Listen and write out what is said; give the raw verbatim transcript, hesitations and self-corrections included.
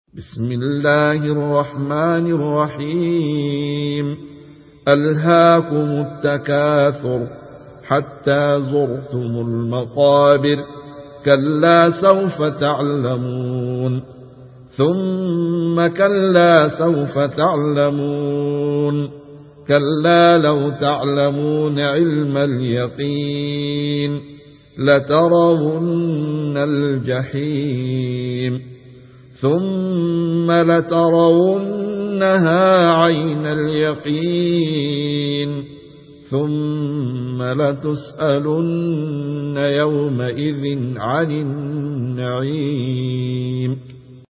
بسم الله الرحمن الرحيم ألهاكم التكاثر حتى زرتم المقابر كلا سوف تعلمون ثم كلا سوف تعلمون كلا لو تعلمون علم اليقين لترون الجحيم ثم لترونها عين اليقين ثم لتسألن يومئذ عن النعيم.